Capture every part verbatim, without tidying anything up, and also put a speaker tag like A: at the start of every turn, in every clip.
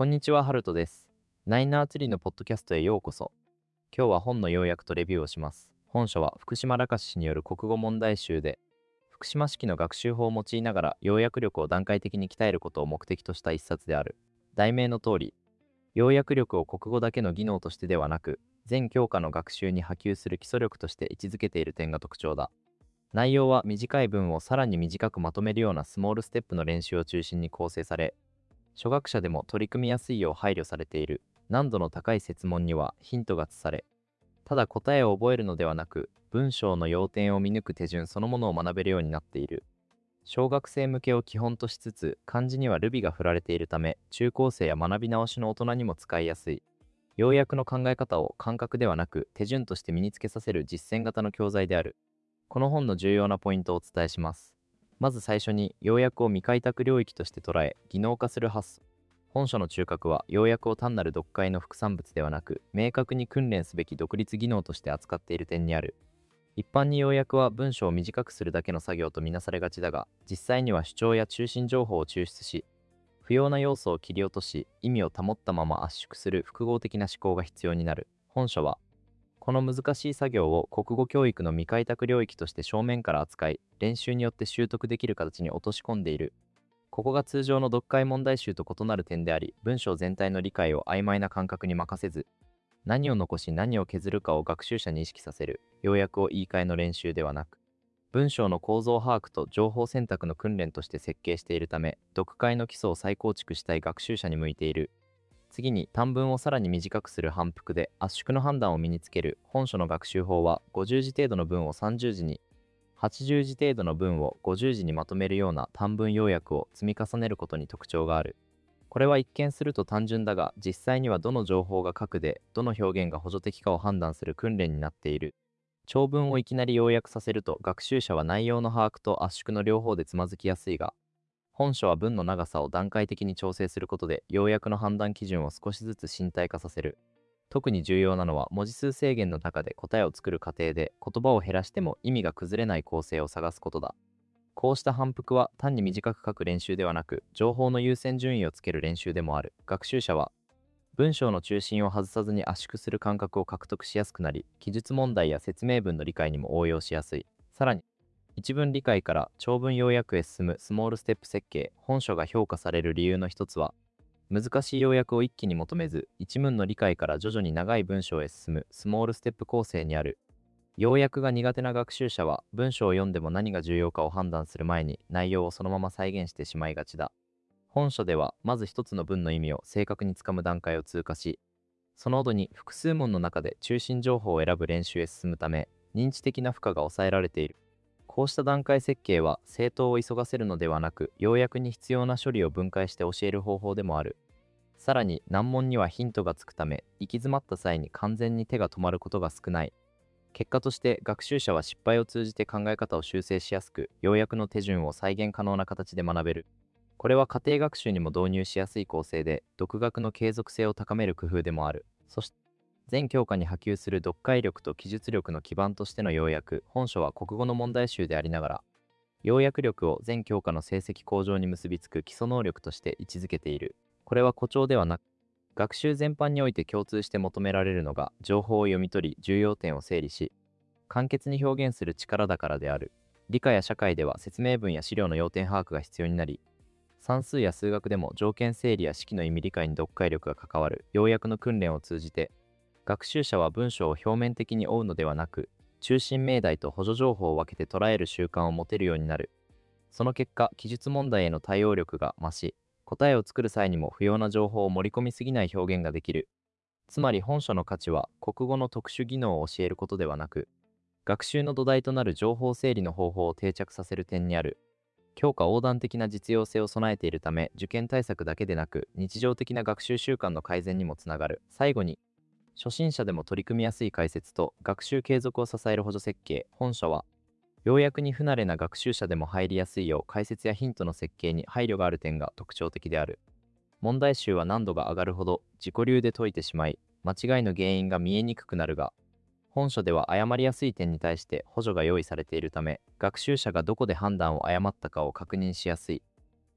A: こんにちは、ハルトです。ナイナーツリーのポッドキャストへようこそ。今日は本の要約とレビューをします。本書は福島隆氏による国語問題集で、福島式の学習法を用いながら要約力を段階的に鍛えることを目的とした一冊である。題名の通り、要約力を国語だけの技能としてではなく、全教科の学習に波及する基礎力として位置づけている点が特徴だ。内容は短い文をさらに短くまとめるようなスモールステップの練習を中心に構成され、初学者でも取り組みやすいよう配慮されている。難度の高い設問にはヒントが付され、ただ答えを覚えるのではなく、文章の要点を見抜く手順そのものを学べるようになっている。小学生向けを基本としつつ、漢字にはルビが振られているため、中高生や学び直しの大人にも使いやすい。要約の考え方を感覚ではなく、手順として身につけさせる実践型の教材である。この本の重要なポイントをお伝えします。まず最初に、要約を未開拓領域として捉え、技能化する発想。本書の中核は、要約を単なる読解の副産物ではなく、明確に訓練すべき独立技能として扱っている点にある。一般に要約は文章を短くするだけの作業とみなされがちだが、実際には主張や中心情報を抽出し、不要な要素を切り落とし、意味を保ったまま圧縮する複合的な思考が必要になる。本書は、この難しい作業を国語教育の未開拓領域として正面から扱い、練習によって習得できる形に落とし込んでいる。ここが通常の読解問題集と異なる点であり、文章全体の理解を曖昧な感覚に任せず、何を残し何を削るかを学習者に意識させる、要約を言い換えの練習ではなく、文章の構造把握と情報選択の訓練として設計しているため、読解の基礎を再構築したい学習者に向いている。次に、短文をさらに短くする反復で圧縮の判断を身につける。本書の学習法は、ごじゅう字程度の文をさんじゅう字に、はちじゅう字程度の文をごじゅう字にまとめるような短文要約を積み重ねることに特徴がある。これは一見すると単純だが、実際にはどの情報が核で、どの表現が補助的かを判断する訓練になっている。長文をいきなり要約させると、学習者は内容の把握と圧縮の両方でつまずきやすいが、本書は文の長さを段階的に調整することで、要約の判断基準を少しずつ身体化させる。特に重要なのは、文字数制限の中で答えを作る過程で、言葉を減らしても意味が崩れない構成を探すことだ。こうした反復は単に短く書く練習ではなく、情報の優先順位をつける練習でもある。学習者は、文章の中心を外さずに圧縮する感覚を獲得しやすくなり、記述問題や説明文の理解にも応用しやすい。さらに、一文理解から長文要約へ進むスモールステップ設計。本書が評価される理由の一つは、難しい要約を一気に求めず、一文の理解から徐々に長い文章へ進むスモールステップ構成にある。要約が苦手な学習者は、文章を読んでも何が重要かを判断する前に内容をそのまま再現してしまいがちだ。本書では、まず一つの文の意味を正確につかむ段階を通過し、その後に複数問の中で中心情報を選ぶ練習へ進むため、認知的な負荷が抑えられている。こうした段階設計は、正答を急がせるのではなく、要約に必要な処理を分解して教える方法でもある。さらに、難問にはヒントがつくため、行き詰まった際に完全に手が止まることが少ない。結果として、学習者は失敗を通じて考え方を修正しやすく、要約の手順を再現可能な形で学べる。これは家庭学習にも導入しやすい構成で、独学の継続性を高める工夫でもある。そして、全教科に波及する読解力と記述力の基盤としての要約。本書は国語の問題集でありながら、要約力を全教科の成績向上に結びつく基礎能力として位置づけている。これは誇張ではなく、学習全般において共通して求められるのが、情報を読み取り、重要点を整理し、簡潔に表現する力だからである。理科や社会では説明文や資料の要点把握が必要になり、算数や数学でも条件整理や式の意味理解に読解力が関わる。要約の訓練を通じて、学習者は文章を表面的に追うのではなく、中心命題と補助情報を分けて捉える習慣を持てるようになる。その結果、記述問題への対応力が増し、答えを作る際にも不要な情報を盛り込みすぎない表現ができる。つまり本書の価値は、国語の特殊技能を教えることではなく、学習の土台となる情報整理の方法を定着させる点にある。教科横断的な実用性を備えているため、受験対策だけでなく、日常的な学習習慣の改善にもつながる。最後に、初心者でも取り組みやすい解説と学習継続を支える補助設計。本書は、要約に不慣れな学習者でも入りやすいよう解説やヒントの設計に配慮がある点が特徴的である。問題集は難度が上がるほど自己流で解いてしまい、間違いの原因が見えにくくなるが、本書では誤りやすい点に対して補助が用意されているため、学習者がどこで判断を誤ったかを確認しやすい。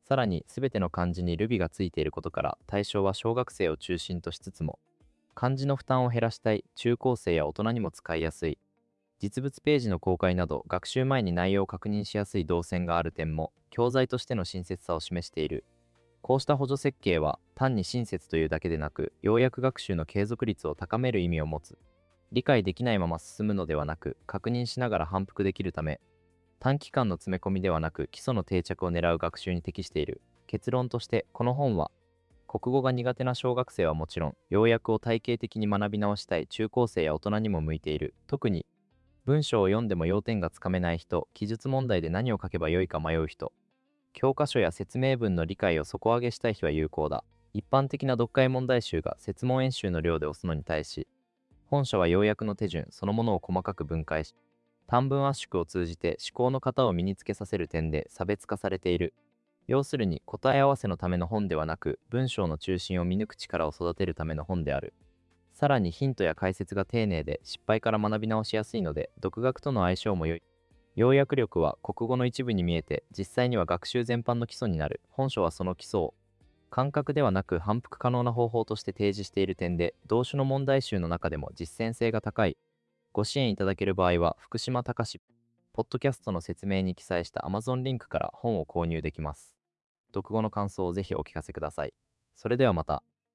A: さらに全ての漢字にルビがついていることから対象は小学生を中心としつつも、漢字の負担を減らしたい中高生や大人にも使いやすい、実物ページの公開など学習前に内容を確認しやすい動線がある点も教材としての親切さを示している。こうした補助設計は単に親切というだけでなく、要約学習の継続率を高める意味を持つ。理解できないまま進むのではなく、確認しながら反復できるため、短期間の詰め込みではなく基礎の定着を狙う学習に適している。結論として、この本は国語が苦手な小学生はもちろん、要約を体系的に学び直したい中高生や大人にも向いている。特に文章を読んでも要点がつかめない人、記述問題で何を書けばよいか迷う人、教科書や説明文の理解を底上げしたい人は有効だ。一般的な読解問題集が設問演習の量で押すのに対し、本書は要約の手順そのものを細かく分解し、短文圧縮を通じて思考の型を身につけさせる点で差別化されている。要するに答え合わせのための本ではなく、文章の中心を見抜く力を育てるための本である。さらにヒントや解説が丁寧で失敗から学び直しやすいので、独学との相性も良い。要約力は国語の一部に見えて、実際には学習全般の基礎になる。本書はその基礎を感覚ではなく反復可能な方法として提示している点で、同種の問題集の中でも実践性が高い。ご支援いただける場合は、福島隆ポッドキャストの説明に記載した Amazon リンクから本を購入できます。読後の感想をぜひお聞かせください。それではまた。